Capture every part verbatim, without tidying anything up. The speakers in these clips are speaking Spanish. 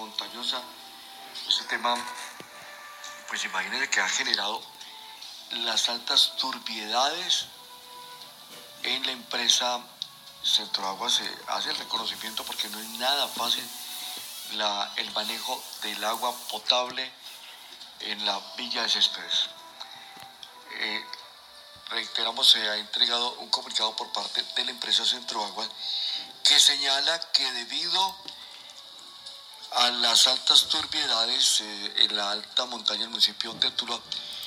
montañosa. Este tema, pues imagínense que ha generado las altas turbiedades en la empresa Centroagua. Se hace el reconocimiento porque no es nada fácil la, el manejo del agua potable en la Villa de Céspedes. Eh, reiteramos, se ha entregado un comunicado por parte de la empresa Centroagua que señala que debido a las altas turbiedades eh, en la alta montaña del municipio de Tuluá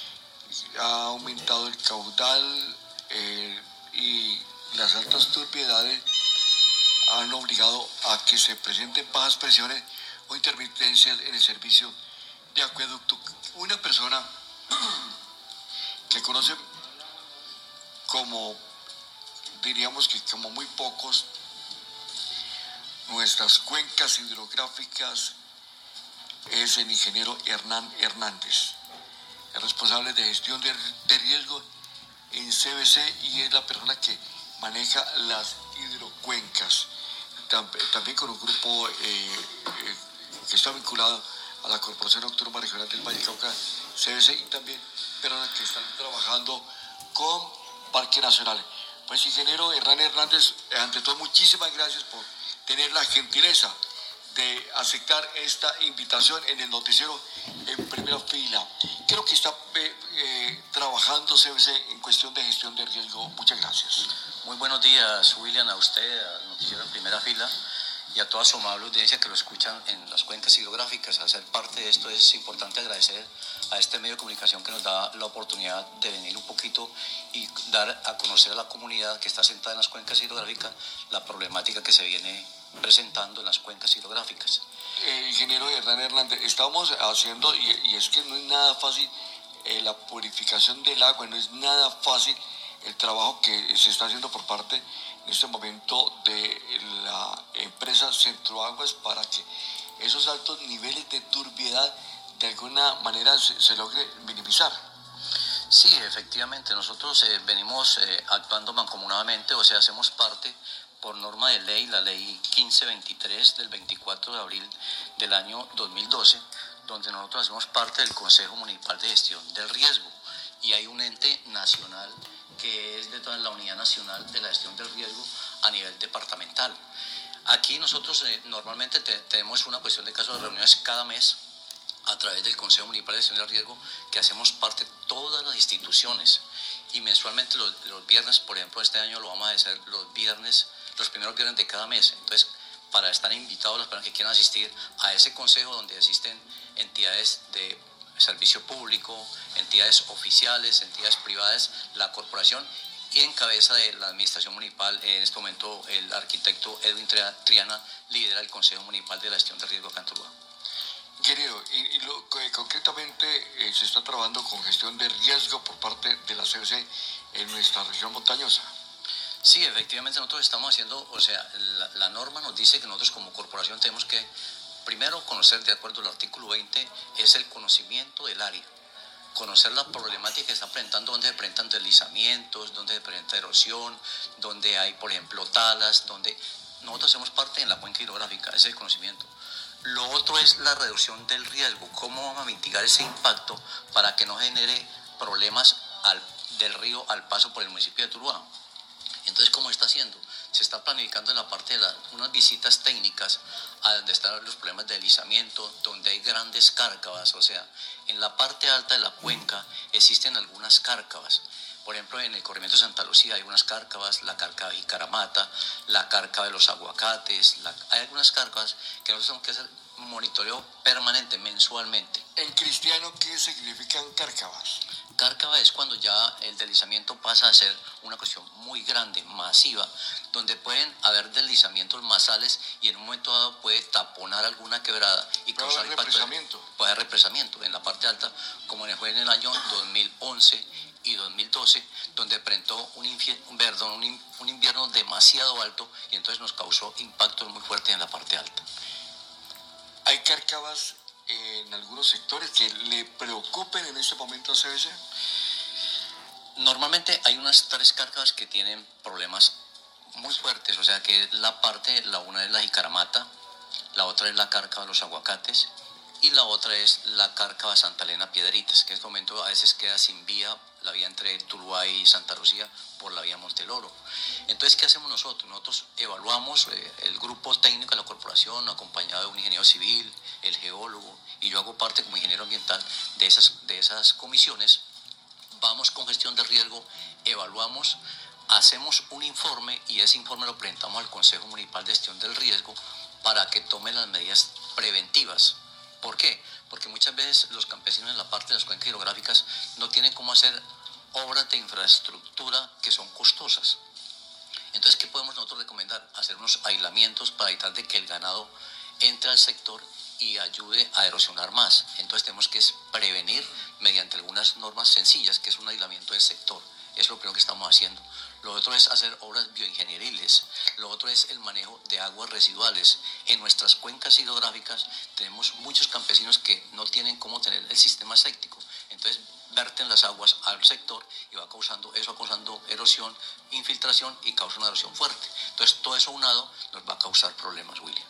ha aumentado el caudal eh, y las altas turbiedades han obligado a que se presenten bajas presiones o intermitencias en el servicio de acueducto. Una persona que conoce como, diríamos que como muy pocos, nuestras cuencas hidrográficas es el ingeniero Hernán Hernández, el responsable de gestión de, de riesgo en C B C y es la persona que maneja las hidrocuencas, también con un grupo eh, eh, que está vinculado a la Corporación Autónoma Regional del Valle del Cauca, C B C, y también personas que están trabajando con Parque Nacional. Pues ingeniero Hernán Hernández, ante todo muchísimas gracias por tener la gentileza de aceptar esta invitación en el noticiero en primera fila. Creo que está eh, eh, trabajando C B C en cuestión de gestión de riesgo. Muchas gracias. Muy buenos días, William, a usted, al noticiero en primera fila y a toda su amable audiencia que lo escuchan en las cuencas hidrográficas. Al ser parte de esto es importante agradecer a este medio de comunicación que nos da la oportunidad de venir un poquito y dar a conocer a la comunidad que está sentada en las cuencas hidrográficas la problemática que se viene presentando en las cuencas hidrográficas. Eh, ingeniero Hernán Hernández, estamos haciendo, y, y es que no es nada fácil eh, la purificación del agua, no es nada fácil el trabajo que se está haciendo por parte en este momento de la empresa Centroaguas para que esos altos niveles de turbiedad de alguna manera se, se logre minimizar. Sí, efectivamente, nosotros eh, venimos eh, actuando mancomunadamente, o sea, hacemos parte por norma de ley, la ley quince veintitrés del veinticuatro de abril del año dos mil doce, donde nosotros hacemos parte del Consejo Municipal de Gestión del Riesgo, y hay un ente nacional que es de toda la Unidad Nacional de la Gestión del Riesgo a nivel departamental. Aquí nosotros eh, normalmente te, tenemos una cuestión de casos de reuniones cada mes a través del Consejo Municipal de Gestión del Riesgo, que hacemos parte de todas las instituciones, y mensualmente los, los viernes, por ejemplo, este año lo vamos a hacer los viernes, los primeros viernes de cada mes. Entonces, para estar invitados las personas que quieran asistir a ese consejo, donde asisten entidades de servicio público, entidades oficiales, entidades privadas, la corporación, y en cabeza de la administración municipal, en este momento el arquitecto Edwin Triana lidera el Consejo Municipal de la Gestión de Riesgo acá en Tuluá. Querido, y, y lo, que concretamente eh, se está trabajando con gestión de riesgo por parte de la C B C en nuestra región montañosa. Sí, efectivamente nosotros estamos haciendo, o sea, la, la norma nos dice que nosotros como corporación tenemos que primero conocer, de acuerdo al artículo veinte, es el conocimiento del área, conocer la problemática que está presentando, donde se presentan deslizamientos, donde se presenta erosión, donde hay, por ejemplo, talas, donde nosotros hacemos parte en la cuenca hidrográfica, ese es el conocimiento. Lo otro es la reducción del riesgo, cómo vamos a mitigar ese impacto para que no genere problemas al, del río al paso por el municipio de Tuluá. Entonces, ¿cómo se está haciendo? Se está planificando en la parte de la, unas visitas técnicas a donde están los problemas de deslizamiento, donde hay grandes cárcavas, o sea, en la parte alta de la cuenca existen algunas cárcavas. Por ejemplo, en el corrimiento de Santa Lucía hay unas cárcavas, la cárcava de Jicaramata, la cárcava de los aguacates, la, hay algunas cárcavas que nosotros tenemos que hacer monitoreo permanente, mensualmente. En cristiano, ¿qué significan cárcavas? Cárcava es cuando ya el deslizamiento pasa a ser una cuestión muy grande, masiva, donde pueden haber deslizamientos masales y en un momento dado puede taponar alguna quebrada y ¿Puede causar haber impacto. represamiento? Puede haber represamiento en la parte alta, como fue en el año dos mil once y dos mil doce, donde presentó un, infier, perdón, un, un invierno demasiado alto y entonces nos causó impactos muy fuertes en la parte alta. ¿Hay cárcavas en algunos sectores que le preocupen en este momento a C B C? Normalmente hay unas tres cárcavas que tienen problemas muy fuertes, o sea que la parte, la una es la Jicaramata, la otra es la Cárcava Los Aguacates y la otra es la Cárcava Santa Elena Piedritas, que en este momento a veces queda sin vía, la vía entre Tuluá y Santa Lucía por la vía Monteloro. Entonces, ¿qué hacemos nosotros? Nosotros evaluamos eh, el grupo técnico de la corporación, acompañado de un ingeniero civil, el geólogo, y yo hago parte como ingeniero ambiental de esas, de esas comisiones. Vamos con gestión de riesgo, evaluamos, hacemos un informe y ese informe lo presentamos al Consejo Municipal de Gestión del Riesgo para que tome las medidas preventivas. ¿Por qué? Porque muchas veces los campesinos en la parte de las cuencas hidrográficas no tienen cómo hacer obras de infraestructura que son costosas. Entonces, ¿qué podemos nosotros recomendar? Hacer unos aislamientos para evitar de que el ganado entre al sector y ayude a erosionar más. Entonces tenemos que prevenir mediante algunas normas sencillas, que es un aislamiento del sector. Es lo primero que estamos haciendo. Lo otro es hacer obras bioingenieriles. Lo otro es el manejo de aguas residuales. En nuestras cuencas hidrográficas tenemos muchos campesinos que no tienen cómo tener el sistema séptico. Entonces verten las aguas al sector y va causando, eso va causando erosión, infiltración y causa una erosión fuerte. Entonces todo eso unado nos va a causar problemas, William.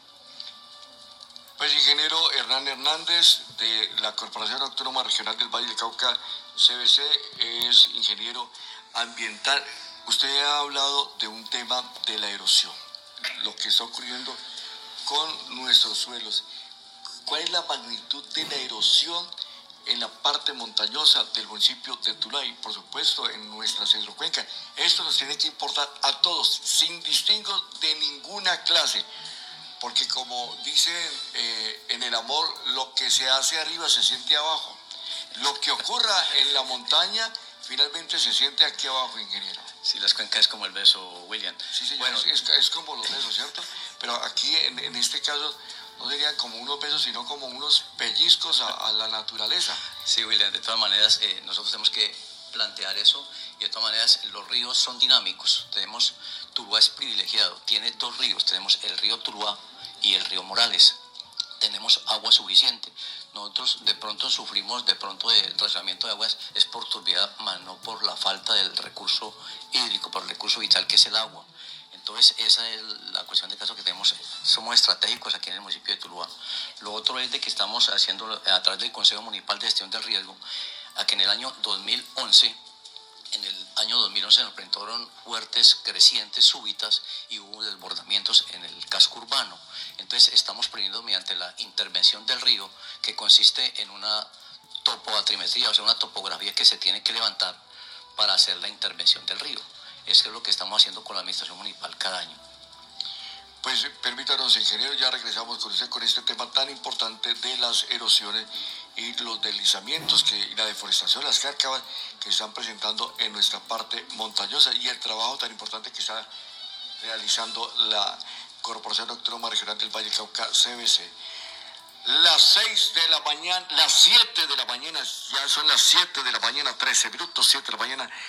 Pues ingeniero Hernán Hernández de la Corporación Autónoma Regional del Valle del Cauca, C V C, es ingeniero ambiental. Usted ha hablado de un tema de la erosión, lo que está ocurriendo con nuestros suelos. ¿Cuál es la magnitud de la erosión en la parte montañosa del municipio de Tuluá y, por supuesto, en nuestra centrocuenca? Esto nos tiene que importar a todos, sin distingo de ninguna clase. Porque como dicen eh, en el amor, lo que se hace arriba se siente abajo. Lo que ocurra en la montaña, finalmente se siente aquí abajo, ingeniero. Sí, las cuencas es como el beso, William. Sí, señor, bueno, es, es como los besos, ¿cierto? Pero aquí, en, en este caso, no serían como unos besos, sino como unos pellizcos a, a la naturaleza. Sí, William, de todas maneras, eh, nosotros tenemos que plantear eso y de todas maneras los ríos son dinámicos. Tenemos, Tuluá es privilegiado, tiene dos ríos, tenemos el río Tuluá y el río Morales. Tenemos agua suficiente. Nosotros de pronto sufrimos de pronto de racionamiento de aguas, es por turbiedad, más no por la falta del recurso hídrico, por el recurso vital que es el agua. Entonces esa es la cuestión de caso que tenemos, somos estratégicos aquí en el municipio de Tuluá. Lo otro es de que estamos haciendo a través del Consejo Municipal de Gestión del Riesgo, a que en el año dos mil once, en el año dos mil once nos presentaron fuertes crecientes súbitas y hubo desbordamientos en el casco urbano. Entonces estamos previendo mediante la intervención del río, que consiste en una topoatrimetría, o sea, una topografía que se tiene que levantar para hacer la intervención del río. Eso es lo que estamos haciendo con la administración municipal cada año. Pues permítanos, ingeniero, ya regresamos con usted con este tema tan importante de las erosiones y los deslizamientos que, y la deforestación, las cárcavas que se están presentando en nuestra parte montañosa y el trabajo tan importante que está realizando la Corporación Autónoma Regional del Valle del Cauca, C V C. Las seis de la mañana, las siete de la mañana, ya son las siete de la mañana, trece minutos, siete de la mañana.